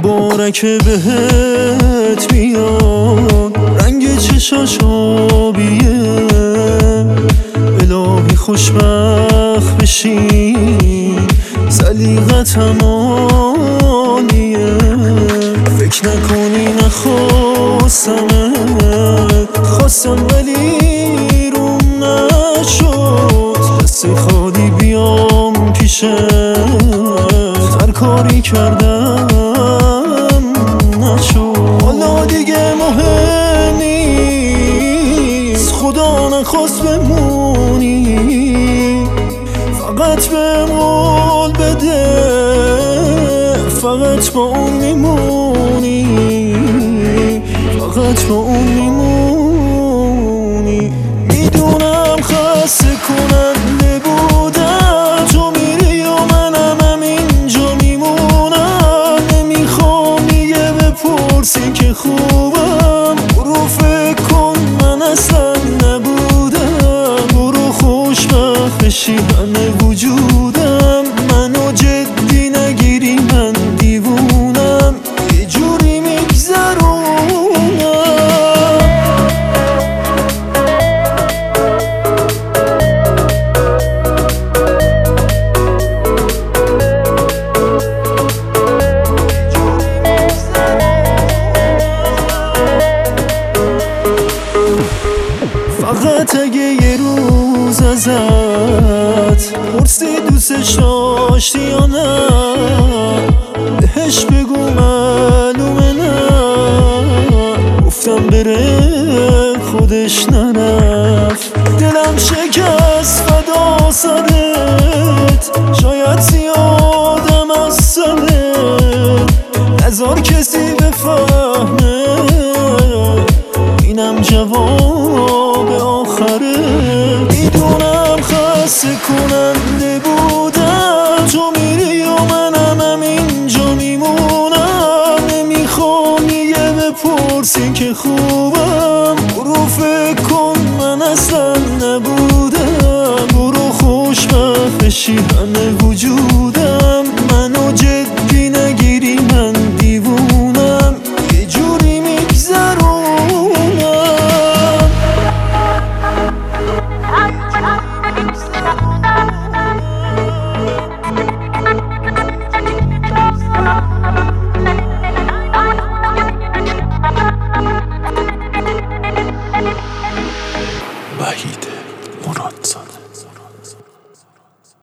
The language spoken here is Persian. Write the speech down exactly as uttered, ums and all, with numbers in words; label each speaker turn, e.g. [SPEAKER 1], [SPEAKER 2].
[SPEAKER 1] مبارک بهت بیاد، رنگ چشاش آبیه، الهی خوشبخت بشی، سلیقتم عالیه. فکر نکنی نخواستمت، خواستم ولی روم نشد، دست خالی بیام پیشت، هر کاری کردم نشد. حالا دیگه مهم نیست، خدا نخواست بمونی، فقط بهم قول بده، فقط با اون میمونی، فقط با اون میمونی. میدونم خسته کننده بودم، تو میری و منم همینجا میمونم. نمیخوام دیگه بپرسی که خوبم، برو فکر کن من اصلا نبودم، برو خوشبخت بشی همه وجودم. منو جدی نگیری من دیوونم، یه جوری میگذرونم. فقط اگه یه روز ازت پرسی دوستش داشتی یا نه، بهش بگو معلومه نه، گفتم بره خودش نرفت. دلم شکست فدا سرت، شاید زیادم از سرت، نذار کسی بفهمه، اینم جواب آخره. میدونم خسته کننده بودم، تو میری و منم همینجا میمونم. نمیخوام دیگه بپرسی که خوبم، برو فکر کن من اصلا نبودم، برو خوشبخت بشی همه وجودم. منو جدی نگیری من دیوونم، یه جوری میگذرونم.
[SPEAKER 2] وحید مرادزاده.